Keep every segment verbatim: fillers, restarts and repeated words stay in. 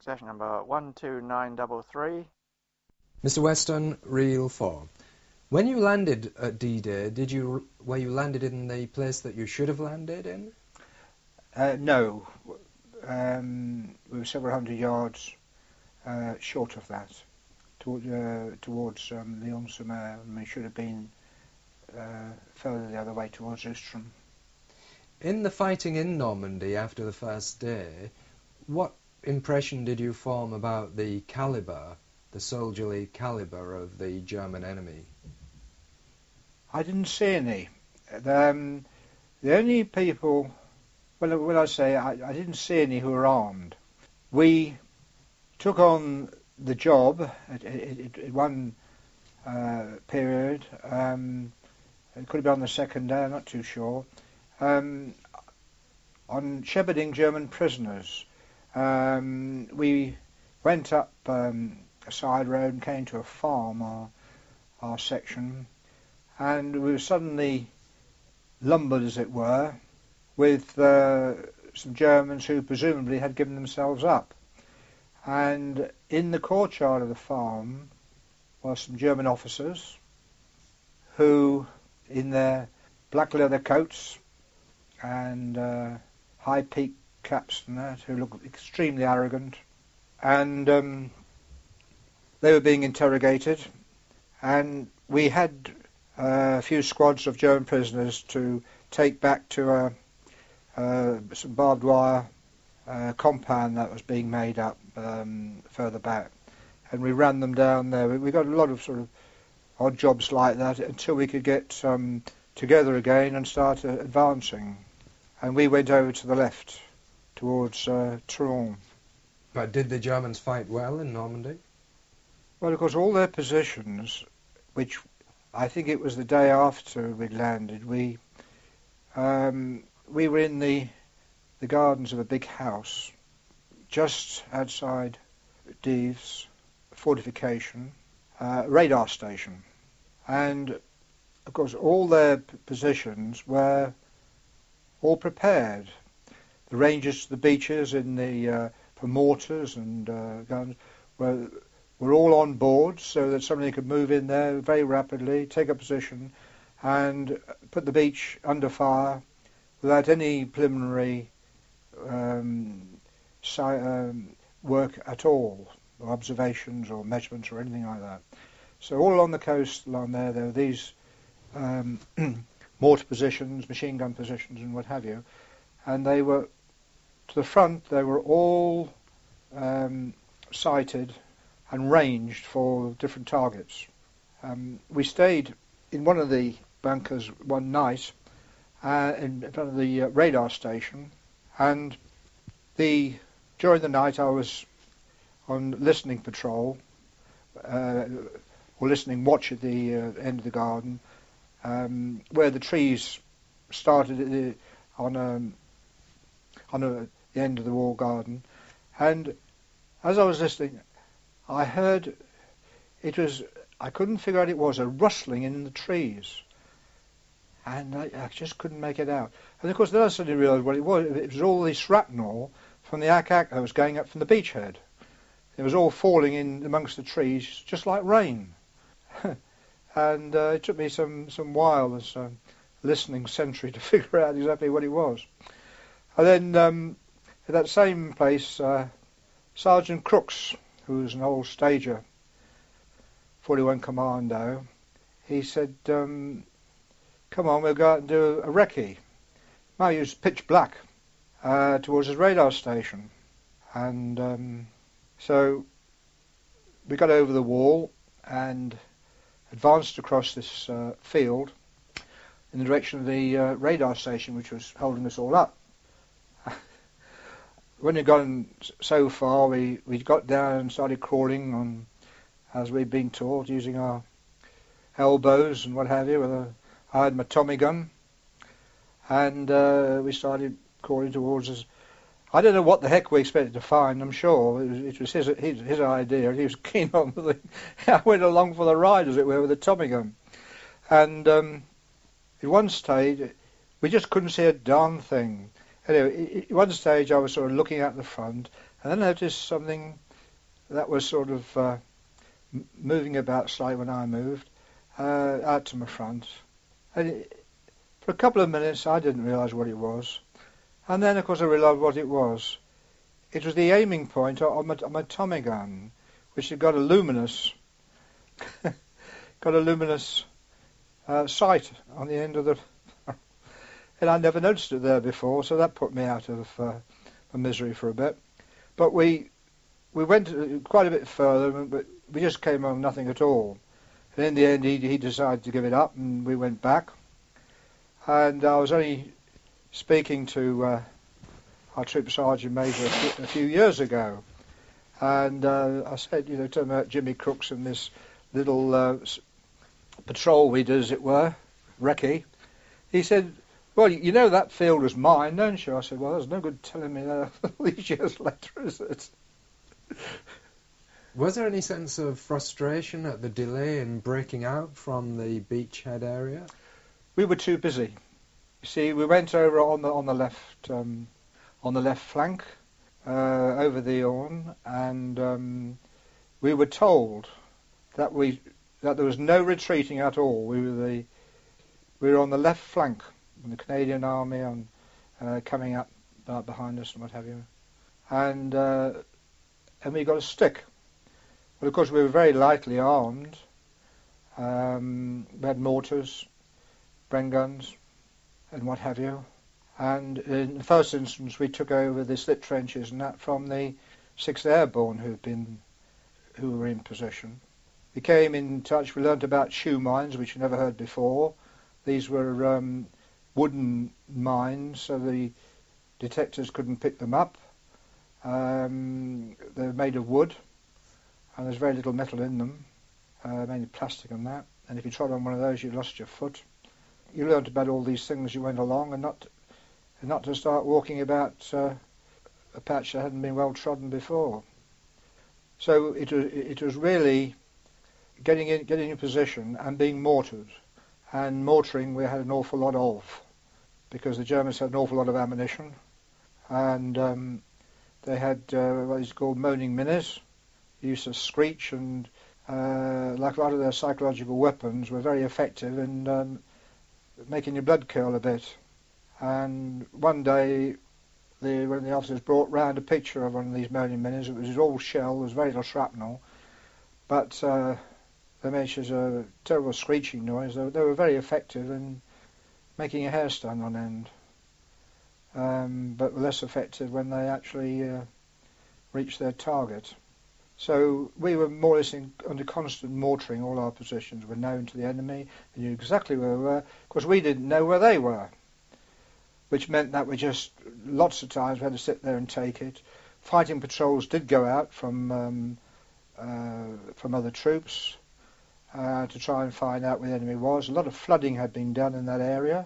Session number one two nine three three. Mister Weston, reel four. When you landed at D-Day, did you were you landed in the place that you should have landed in? Uh, no, um, we were several hundred yards uh, short of that, toward, uh, towards um, Lyon-sur-Mer, and we should have been uh, further the other way towards Ustrom. In the fighting in Normandy after the first day, what impression did you form about the calibre, the soldierly calibre of the German enemy? I didn't see any. Um, the only people, well, when I say I, I didn't see any who were armed. We took on the job at, at, at one uh, period. Um, it could have been on the second day, I'm not too sure. Um, on shepherding German prisoners. Um, we went up um, a side road and came to a farm, our, our section, and we were suddenly lumbered, as it were, with uh, some Germans who presumably had given themselves up. And in the courtyard of the farm were some German officers who, in their black leather coats and uh, high peaked caps and that, who looked extremely arrogant, and um, they were being interrogated, and we had uh, a few squads of German prisoners to take back to a, uh, some barbed wire uh, compound that was being made up um, further back, and we ran them down there. We, we got a lot of sort of odd jobs like that until we could get um, together again and start uh, advancing, and we went over to the left towards uh, Toulon. But did the Germans fight well in Normandy? Well, of course, all their positions, which I think it was the day after we'd landed, we um, we were in the the gardens of a big house just outside Dives, fortification, uh, radar station, and of course all their p- positions were all prepared. The ranges to the beaches in the uh, for mortars and uh, guns were were all on board, so that somebody could move in there very rapidly, take a position, and put the beach under fire without any preliminary um, si- um, work at all, or observations or measurements or anything like that. So all along the coast along there, there were these um, mortar positions, machine gun positions, and what have you, and they were to the front. They were all um, sighted and ranged for different targets. Um, we stayed in one of the bunkers one night uh, in front of the uh, radar station, and the during the night I was on listening patrol uh, or listening watch at the uh, end of the garden, um, where the trees started at the, on a, on a, the end of the wall garden, and as I was listening, I heard it was, I couldn't figure out it was, a rustling in the trees. And I, I just couldn't make it out. And of course then I suddenly realised what it was. It was all the shrapnel from the ack-ack that was going up from the beachhead. It was all falling in amongst the trees, just like rain. and uh, it took me some, some while as a listening sentry to figure out exactly what it was. And then um, at that same place, uh, Sergeant Crooks, who was an old stager, forty-one Commando, he said, um, come on, we'll go out and do a recce. Might use pitch black uh, towards his radar station. And um, so we got over the wall and advanced across this uh, field in the direction of the uh, radar station, which was holding us all up. When we'd gotten so far, we, we got down and started crawling on, as we'd been taught, using our elbows and what have you. With a, I had my Tommy gun, and uh, we started crawling towards us. I don't know what the heck we expected to find, I'm sure. It was, it was his, his his idea, and he was keen on the thing. I went along for the ride, as it were, with a Tommy gun. And um, at one stage, we just couldn't see a darn thing. Anyway, at one stage I was sort of looking at the front, and then I noticed something that was sort of uh, m- moving about slightly when I moved uh, out to my front. And it, for a couple of minutes I didn't realise what it was. And then, of course, I realised what it was. It was the aiming point on my, on my Tommy gun, which had got a luminous, got a luminous uh, sight on the end of the... and I never noticed it there before, so that put me out of uh, my misery for a bit. But we we went quite a bit further, but we just came on nothing at all. And in the end, he, he decided to give it up, and we went back. And I was only speaking to uh, our Troop Sergeant Major a few, a few years ago, and uh, I said, you know, talking about Jimmy Crooks and this little uh, patrol we did, as it were, recce. He said, well, you know that field was mine, don't you? I said, well, there's no good telling me that all these years later, is it? Was there any sense of frustration at the delay in breaking out from the beachhead area? We were too busy. You see, we went over on the on the left um, on the left flank uh, over the Orne, and um, we were told that we that there was no retreating at all. We were the we were on the left flank, and the Canadian Army on uh, coming up uh, behind us and what have you, and uh, and we got a stick. Well, of course, we were very lightly armed. Um, we had mortars, Bren guns, and what have you. And in the first instance, we took over the slit trenches and that from the sixth Airborne who'd been, who were in position. We came in touch. We learnt about shoe mines, which we never heard before. These were um, wooden mines, so the detectors couldn't pick them up. Um, they were made of wood, and there's very little metal in them, uh, mainly plastic and that. And if you trod on one of those, you lost your foot. You learnt about all these things as you went along, and not and not to start walking about uh, a patch that hadn't been well trodden before. So it was it was really getting in getting in position and being mortared. And mortaring we had an awful lot of, because the Germans had an awful lot of ammunition, and um, they had uh, what is called moaning minis. Use of screech, and uh, like a lot of their psychological weapons were very effective in um, making your blood curl a bit. And one day, the, when the officers brought round a picture of one of these moaning minis, it was all shell, there was very little shrapnel, but uh, they made such a terrible screeching noise. They, they were very effective in making your hair stand on end, um, but were less effective when they actually uh, reached their target. So we were more or less in, under constant mortaring. All our positions were known to the enemy. They knew exactly where we were, because we didn't know where they were, which meant that we just, lots of times, we had to sit there and take it. Fighting patrols did go out from um, uh, from other troops uh, to try and find out where the enemy was. A lot of flooding had been done in that area,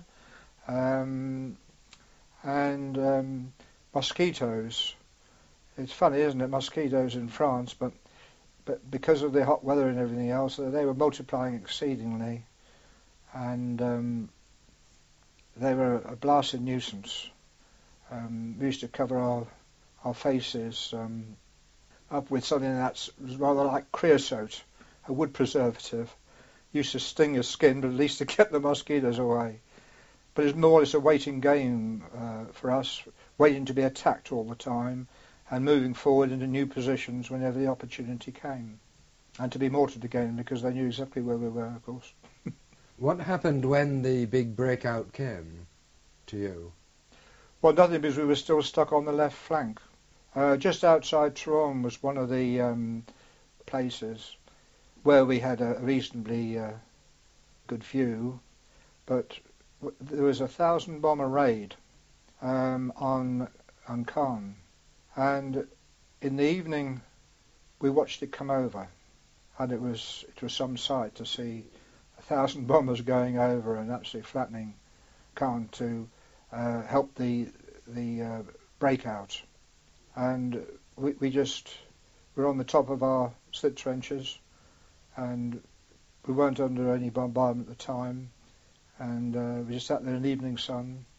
um, and um, mosquitoes. It's funny, isn't it, mosquitoes in France, but but because of the hot weather and everything else, they were multiplying exceedingly, and um, they were a blasted nuisance. Um, we used to cover our our faces um, up with something that's rather like creosote, a wood preservative. Used to sting your skin, but at least to get the mosquitoes away. But it's more or less a waiting game uh, for us, waiting to be attacked all the time, and moving forward into new positions whenever the opportunity came, and to be mortared again, because they knew exactly where we were, of course. What happened when the big breakout came to you? Well, nothing, because we were still stuck on the left flank. Uh, just outside Troarn was one of the um, places where we had a reasonably uh, good view, but w- there was a thousand bomber raid um, on on Caen. And in the evening, we watched it come over, and it was it was some sight to see a thousand bombers going over and absolutely flattening Caen to uh, help the the uh, breakout. And we, we just were on the top of our slit trenches, and we weren't under any bombardment at the time, and uh, we just sat there in the evening sun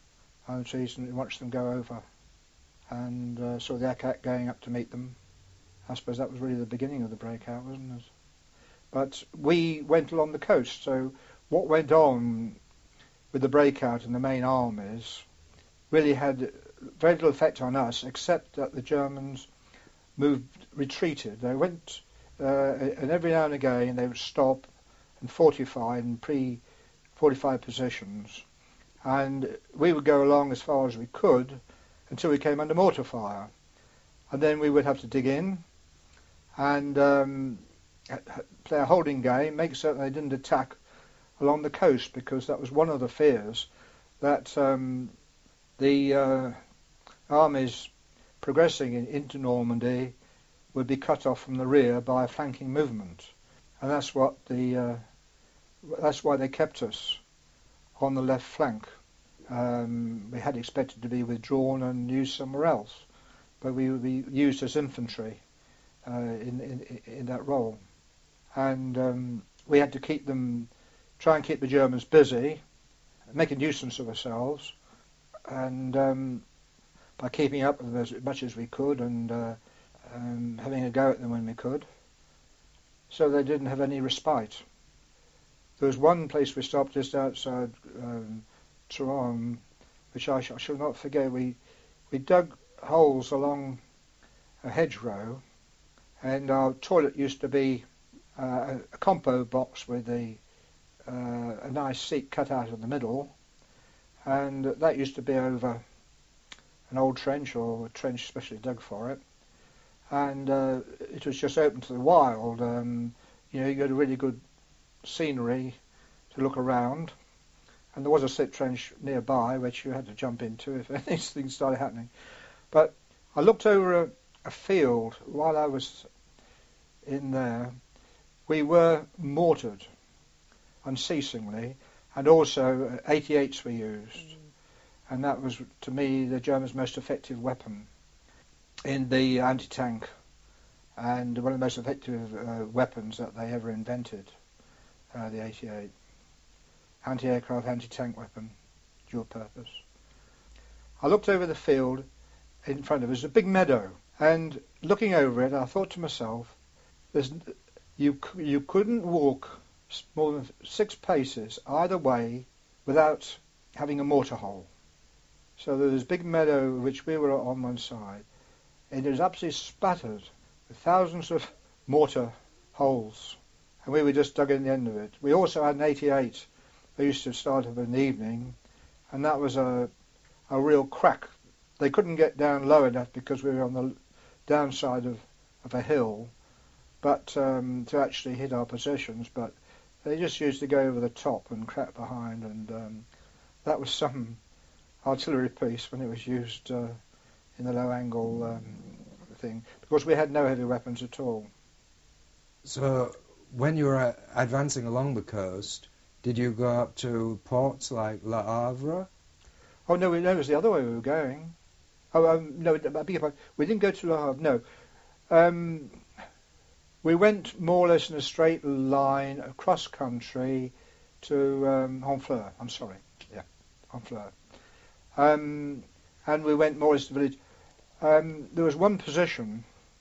behind the trees and watched them go over, and uh, saw the A C A C going up to meet them. I suppose that was really the beginning of the breakout, wasn't it? But we went along the coast, so what went on with the breakout in the main armies really had very little effect on us, except that the Germans moved, retreated. They went, uh, and every now and again they would stop and fortify in pre-fortified positions, and we would go along as far as we could until we came under mortar fire, and then we would have to dig in and um, play a holding game, make certain they didn't attack along the coast, because that was one of the fears, that um, the uh, armies progressing in, into Normandy would be cut off from the rear by a flanking movement, and that's what the uh, that's why they kept us on the left flank. Um, we had expected to be withdrawn and used somewhere else, but we would be used as infantry uh, in, in in that role, and um, we had to keep them, try and keep the Germans busy, make a nuisance of ourselves, and um, by keeping up with them as much as we could, and uh, um, having a go at them when we could, so they didn't have any respite. There was one place we stopped just outside um, Toulon, which I, sh- I shall not forget. We we dug holes along a hedgerow, and our toilet used to be uh, a, a compo box with a, uh, a nice seat cut out in the middle, and that used to be over an old trench, or a trench specially dug for it, and uh, it was just open to the wild. Um, you know, you got a really good scenery to look around, and there was a slip trench nearby which you had to jump into if anything started happening. But I looked over a, a field while I was in there. We were mortared unceasingly, and also eighty-eights were used, mm. and that was, to me, the Germans' most effective weapon in the anti-tank, and one of the most effective uh, weapons that they ever invented, uh, the eighty-eight. Anti-aircraft, anti-tank weapon, dual purpose. I looked over the field in front of us, a big meadow, and looking over it, I thought to myself, There's, you you couldn't walk more than six paces either way without having a mortar hole. So there was a big meadow which we were on one side, and it was absolutely spattered with thousands of mortar holes, and we were just dug in the end of it. We also had an eighty-eight. They used to start up in the evening, and that was a a real crack. They couldn't get down low enough because we were on the downside of, of a hill, but um, to actually hit our positions. But they just used to go over the top and crack behind, and um, that was some artillery piece when it was used uh, in the low angle um, thing, because we had no heavy weapons at all. So when you were uh, advancing along the coast, did you go up to ports like Le Havre? Oh no, we, no, it was the other way we were going. Oh um, no, I beg your pardon. We didn't go to Le Havre. No, um, we went more or less in a straight line across country to um, Honfleur. I'm sorry, yeah, Honfleur. Um, and we went more or less to the village. Um, there was one position.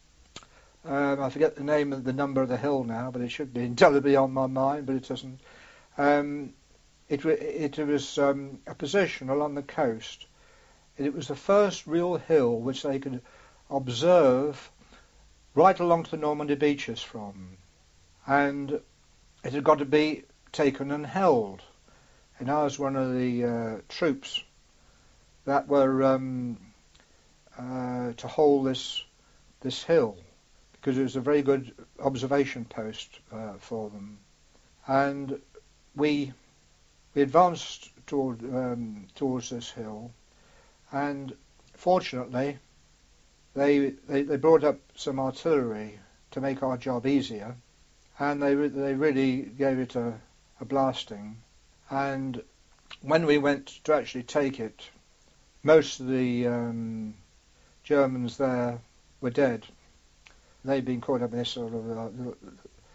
Um, I forget the name of the number of the hill now, but it should be indelibly on my mind, but it doesn't. Um, it, it, it was um, a position along the coast. It was the first real hill which they could observe right along to the Normandy beaches from, and it had got to be taken and held. And I was one of the uh, troops that were um, uh, to hold this this hill, because it was a very good observation post uh, for them. And we we advanced toward um, towards this hill, and fortunately they, they they brought up some artillery to make our job easier, and they re- they really gave it a, a blasting. And when we went to actually take it, most of the um, Germans there were dead. They'd been caught up in this sort of uh,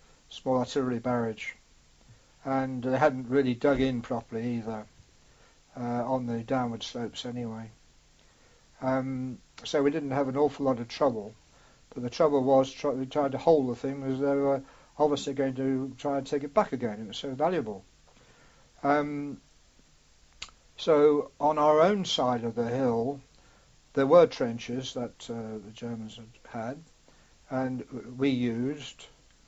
small artillery barrage, and they hadn't really dug in properly either. uh, on the downward slopes anyway. Um, so we didn't have an awful lot of trouble, but the trouble was try, we tried to hold the thing as they were obviously going to try and take it back again. It was so valuable. Um, so on our own side of the hill, there were trenches that uh, the Germans had had, and we used.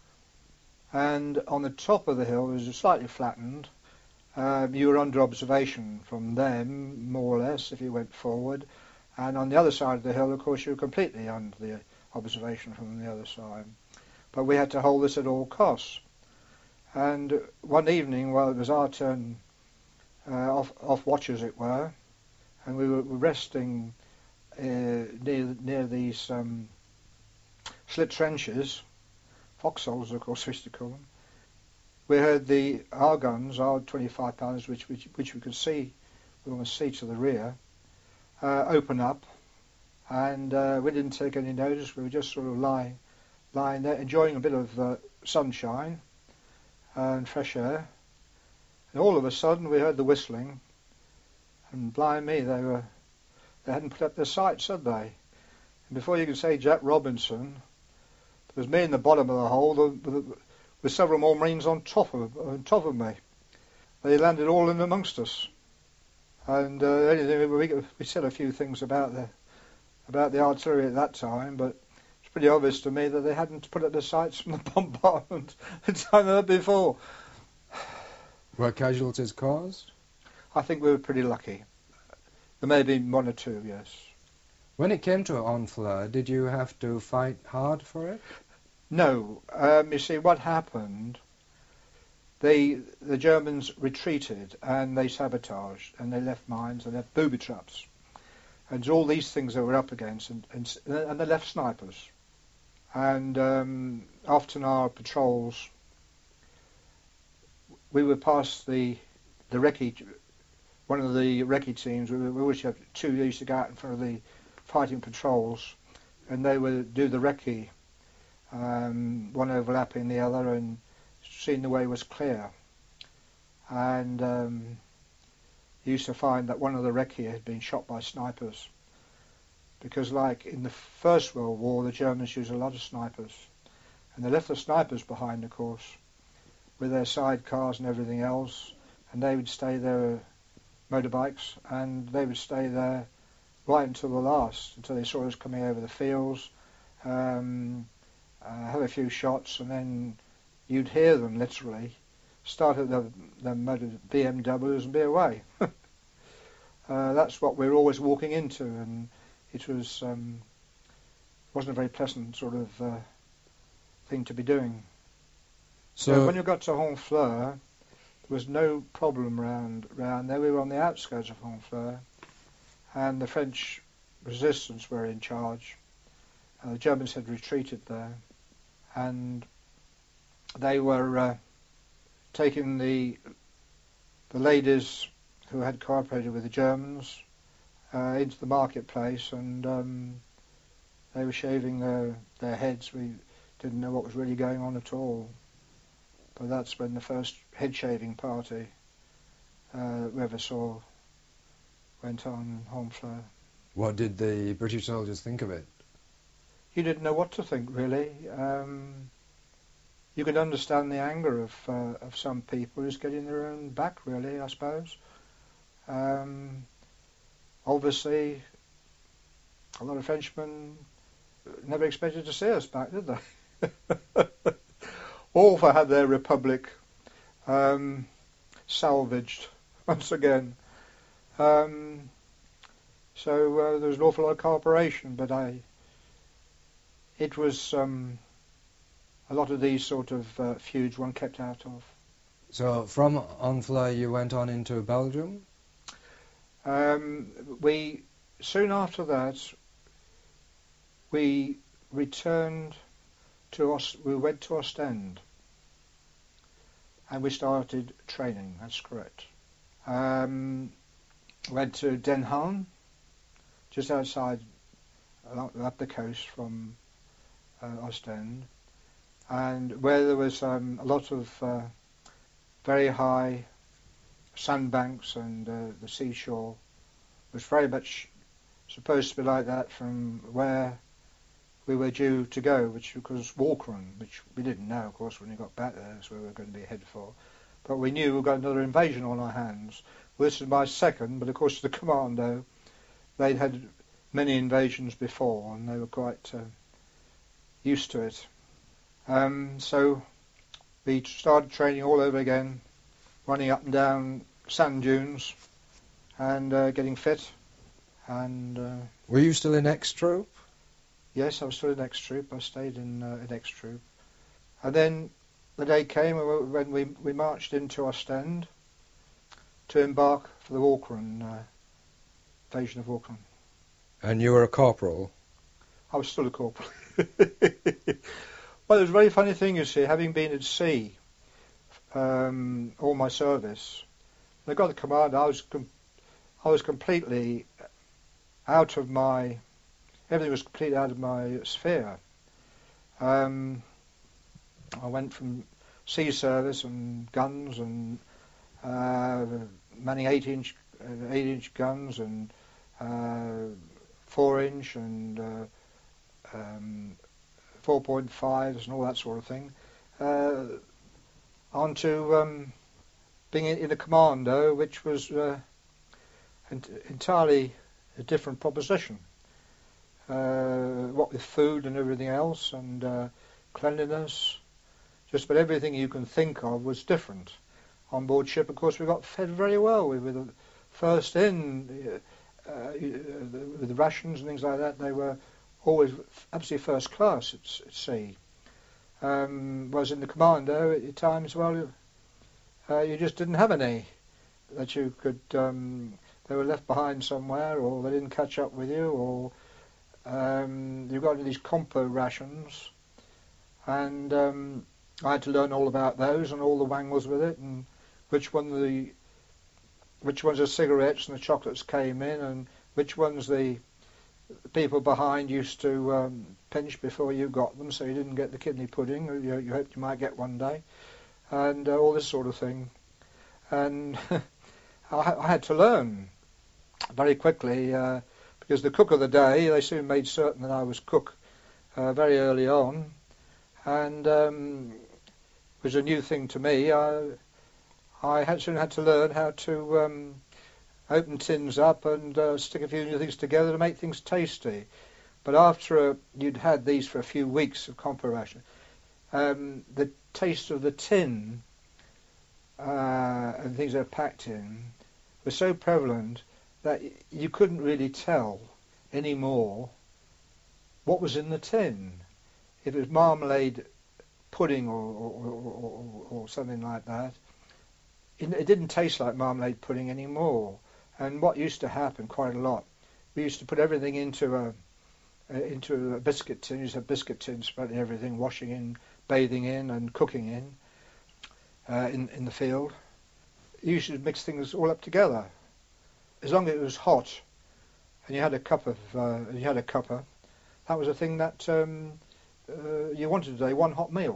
And on the top of the hill, it was slightly flattened. Um, you were under observation from them, more or less, if you went forward. And on the other side of the hill, of course, you were completely under the observation from the other side. But we had to hold this at all costs. And one evening, while it was our turn, uh, off, off watch as it were, and we were resting uh, near near these um, slit trenches, foxholes, of course, we used to call them. We heard the our guns, our twenty-five pounders, which, which which we could see, we almost see to the rear, uh, open up, and uh, we didn't take any notice. We were just sort of lying, lying there, enjoying a bit of uh, sunshine and fresh air. And all of a sudden, we heard the whistling, and blind me, they were they hadn't put up their sights, had they? And before you could say Jack Robinson, there was me in the bottom of the hole, with, with several more Marines on top of on top of me. They landed all in amongst us, and uh, anything we, we said a few things about the about the artillery at that time, but it's pretty obvious to me that they hadn't put up their sights from the bombardment the time before. Were casualties caused? I think we were pretty lucky. There may have been one or two, yes. When it came to Honfleur, did you have to fight hard for it? No. Um, you see, what happened, they, the Germans retreated and they sabotaged and they left mines and left booby traps. And all these things they were up against, and, and, and they left snipers. And um, often our patrols, we would pass the the recce, one of the recce teams. We, we always have two who used to go out in front of the fighting patrols, and they would do the recce, um, one overlapping the other, and seeing the way was clear. And um, you used to find that one of the recce had been shot by snipers, because like in the First World War, the Germans used a lot of snipers, and they left the snipers behind, of course, with their sidecars and everything else, and they would stay there, motorbikes, and they would stay there right until the last, until they saw us coming over the fields, um, uh, have a few shots, and then you'd hear them literally start at the, the motor B M Ws and be away. uh, that's what we were always walking into, and it was um, wasn't a very pleasant sort of uh, thing to be doing. So, so when you got to Honfleur, there was no problem round round there. We were on the outskirts of Honfleur, and the French resistance were in charge. Uh, the Germans had retreated there, and they were uh, taking the the ladies who had cooperated with the Germans uh, into the marketplace, and um, they were shaving their their heads. We didn't know what was really going on at all. But that's when the first head-shaving party uh, we ever saw went on Honfleur. What did the British soldiers think of it? You didn't know what to think, really. Um, you could understand the anger of uh, of some people who's getting their own back, really, I suppose. Um, obviously, a lot of Frenchmen never expected to see us back, did they? All for had their republic um, salvaged once again. Um, so uh, there was an awful lot of cooperation, but I, it was um, a lot of these sort of uh, feuds one kept out of. So from Honfleur you went on into Belgium? Um, we soon after that we returned. To Ost- we went to Ostend, and we started training. That's correct. Um, went to Den Haan, just outside, up the coast from uh, Ostend, and where there was um, a lot of uh, very high sandbanks and uh, the seashore was very much supposed to be like that from where we were due to go, which was Walcheren, which we didn't know, of course, when we got back there. That's where we were going to be headed for. But we knew we'd got another invasion on our hands. Well, this is my second, but of course the commando, they'd had many invasions before, and they were quite uh, used to it. Um, so we started training all over again, running up and down sand dunes and uh, getting fit. And uh, were you still in X Troop? Yes, I was still in X Troop. I stayed in uh, in X Troop. And then the day came when we we marched into Ostend to embark for the Walcheren uh, invasion of Walcheren. And you were a corporal? I was still a corporal. Well, it was a very funny thing, you see, having been at sea um, all my service. When I got the command, I was com- I was completely out of my, everything was completely out of my sphere. Um, I went from sea service and guns and uh, manning eight-inch uh, eight-inch guns and uh, four-inch and uh, um, four point fives and all that sort of thing, uh, onto um, being in, in a commando, which was uh, ent- entirely a different proposition. Uh, what with food and everything else and uh, cleanliness, just about everything you can think of was different. On board ship, of course, we got fed very well. We were the first in uh, uh, with the rations and things like that. They were always absolutely first class at, at sea. Um, whereas in the commando, at times, well, uh, you just didn't have any that you could. Um, they were left behind somewhere, or they didn't catch up with you, or um, you got into these compo rations, and um, I had to learn all about those and all the wangles with it, and which one the which ones the cigarettes and the chocolates came in, and which ones the people behind used to um, pinch before you got them, so you didn't get the kidney pudding you, you hoped you might get one day, and uh, all this sort of thing. And I, I had to learn very quickly, uh, because the cook of the day, they soon made certain that I was cook uh, very early on, and um, it was a new thing to me. I, I had soon had to learn how to um, open tins up and uh, stick a few new things together to make things tasty. But after a, you'd had these for a few weeks of compo ration, um, the taste of the tin uh, and things they're packed in were so prevalent that you couldn't really tell anymore what was in the tin. If it was marmalade pudding or, or, or, or something like that, it, it didn't taste like marmalade pudding anymore. And what used to happen quite a lot, we used to put everything into a, a into a biscuit tin. You used to have biscuit tins spreading everything, washing in, bathing in, and cooking in uh, in in the field. You used to mix things all up together. As long as it was hot, and you had a cup of uh, you had a cuppa, that was a thing that um, uh, you wanted today. One hot meal.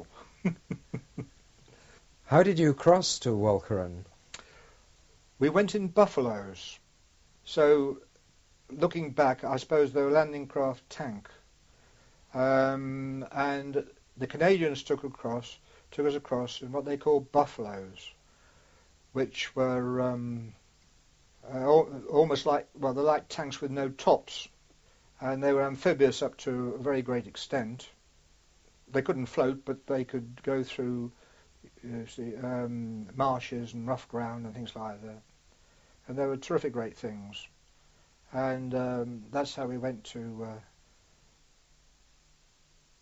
How did you cross to Walcheren? We went in buffaloes. So, looking back, I suppose they were landing craft tank, um, and the Canadians took across, took us across in what they call buffaloes, which were um, uh, al- almost like, well, they're like tanks with no tops, and they were amphibious up to a very great extent. They couldn't float, but they could go through you see, um, marshes and rough ground and things like that. And they were terrific great things. And um, that's how we went to uh,